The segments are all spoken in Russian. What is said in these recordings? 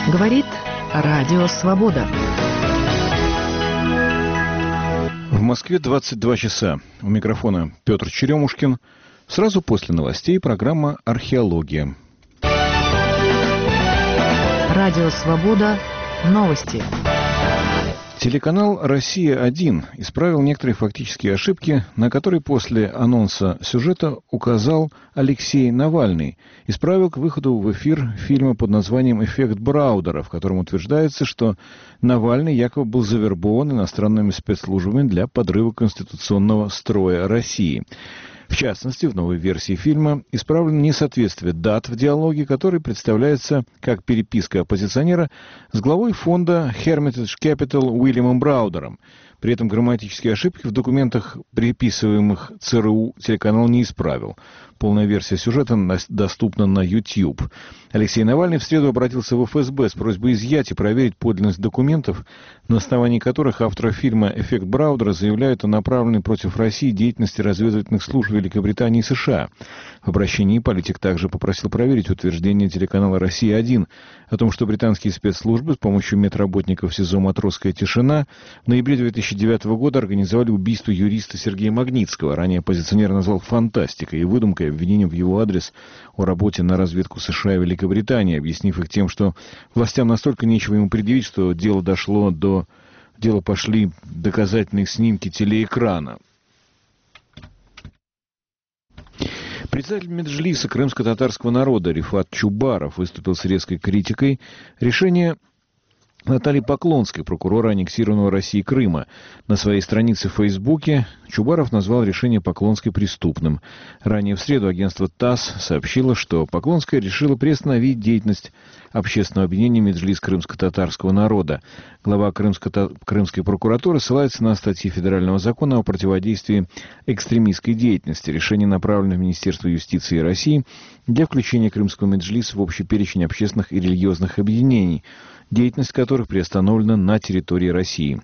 Говорит Радио Свобода. В Москве 22 часа. У микрофона Петр Черемушкин. Сразу после новостей программа «Археология». Радио Свобода. Новости. Телеканал «Россия-1» исправил некоторые фактические ошибки, на которые после анонса сюжета указал Алексей Навальный. Исправил к выходу в эфир фильма под названием «Эффект Браудера», в котором утверждается, что Навальный якобы был завербован иностранными спецслужбами для подрыва конституционного строя России. В частности, в новой версии фильма исправлено несоответствие дат в диалоге, который представляется как переписка оппозиционера с главой фонда Hermitage Capital Уильямом Браудером. При этом грамматические ошибки в документах, приписываемых ЦРУ, телеканал не исправил. Полная версия сюжета доступна на YouTube. Алексей Навальный в среду обратился в ФСБ с просьбой изъять и проверить подлинность документов, на основании которых авторы фильма «Эффект Браудера» заявляют о направленной против России деятельности разведывательных служб Великобритании и США. В обращении политик также попросил проверить утверждение телеканала «Россия-1» о том, что британские спецслужбы с помощью медработников СИЗО «Матросская тишина» в ноябре 2009 года организовали убийство юриста Сергея Магнитского. Ранее оппозиционер назвал фантастикой и выдумкой обвинения в его адрес о работе на разведку США и Великобритании, объяснив их тем, что властям настолько нечего ему предъявить, что дело пошли доказательные снимки телеэкрана. Председатель Меджлиса крымско-татарского народа Рифат Чубаров выступил с резкой критикой решения Натальи Поклонской, прокурора аннексированного Россией Крыма. На своей странице в Фейсбуке Чубаров назвал решение Поклонской преступным. Ранее в среду агентство ТАСС сообщило, что Поклонская решила приостановить деятельность общественного объединения «Меджлис крымско-татарского народа». Глава Крымской прокуратуры ссылается на статьи Федерального закона о противодействии экстремистской деятельности. Решение направлено в Министерство юстиции России для включения Крымского Меджлиса в общий перечень общественных и религиозных объединений, деятельность которых приостановлена на территории России.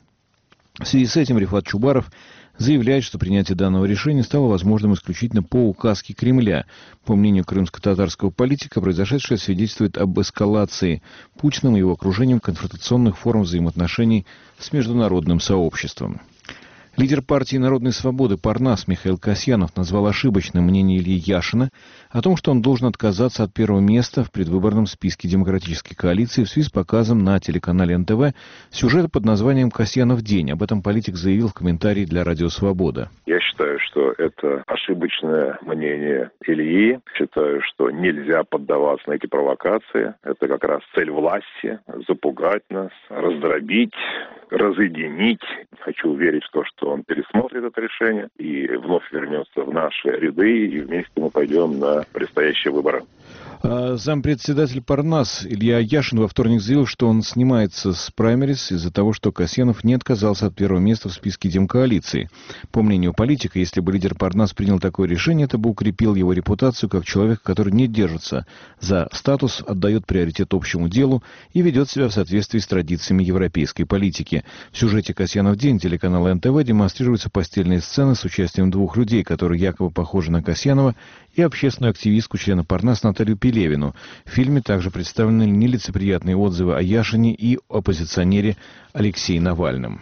В связи с этим Рифат Чубаров заявляет, что принятие данного решения стало возможным исключительно по указке Кремля. По мнению крымско-татарского политика, произошедшее свидетельствует об эскалации Путиным и его окружением конфронтационных форм взаимоотношений с международным сообществом. Лидер партии «Народной свободы» Парнас Михаил Касьянов назвал ошибочным мнение Ильи Яшина о том, что он должен отказаться от первого места в предвыборном списке демократической коалиции в связи с показом на телеканале НТВ сюжета под названием «Касьянов день». Об этом политик заявил в комментарии для «Радио Свобода». Я считаю, что это ошибочное мнение Ильи. Считаю, что нельзя поддаваться на эти провокации. Это как раз цель власти – запугать нас, раздробить, разъединить. Хочу верить в то, что он пересмотрит это решение и вновь вернется в наши ряды, и вместе мы пойдем на предстоящие выборы. Зампредседатель Парнас Илья Яшин во вторник заявил, что он снимается с праймерис из-за того, что Касьянов не отказался от первого места в списке демкоалиции. По мнению политика, если бы лидер Парнас принял такое решение, это бы укрепил его репутацию как человека, который не держится за статус, отдает приоритет общему делу и ведет себя в соответствии с традициями европейской политики. В сюжете «Касьянов день» телеканала НТВ демонстрируются постельные сцены с участием двух людей, которые якобы похожи на Касьянова, и общественную активистку члена Парнас Наталью Пелевину. В фильме также представлены нелицеприятные отзывы о Яшине и оппозиционере Алексее Навальном.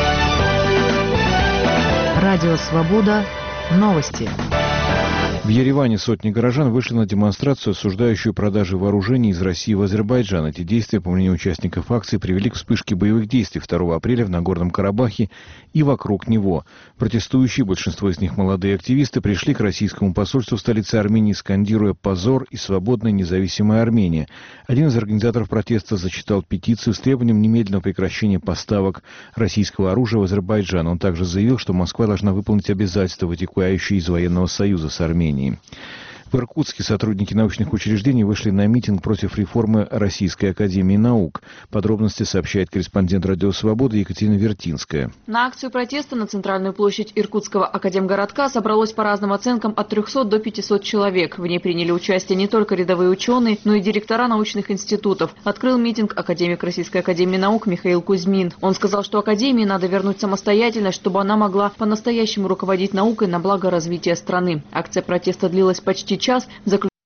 Радио Свобода. Новости. В Ереване сотни горожан вышли на демонстрацию, осуждающую продажи вооружений из России в Азербайджан. Эти действия, по мнению участников акции, привели к вспышке боевых действий 2 апреля в Нагорном Карабахе и вокруг него. Протестующие, большинство из них молодые активисты, пришли к российскому посольству в столице Армении, скандируя «Позор» и «Свободная независимая Армения». Один из организаторов протеста зачитал петицию с требованием немедленного прекращения поставок российского оружия в Азербайджан. Он также заявил, что Москва должна выполнить обязательства, вытекающие из военного союза с Арменией. В Иркутске сотрудники научных учреждений вышли на митинг против реформы Российской академии наук. Подробности сообщает корреспондент «Радио Свобода» Екатерина Вертинская. На акцию протеста на центральную площадь Иркутского академгородка собралось по разным оценкам от 300 до 500 человек. В ней приняли участие не только рядовые ученые, но и директора научных институтов. Открыл митинг академик Российской академии наук Михаил Кузьмин. Он сказал, что академии надо вернуть самостоятельность, чтобы она могла по-настоящему руководить наукой на благо развития страны. Акция протеста длилась почти час.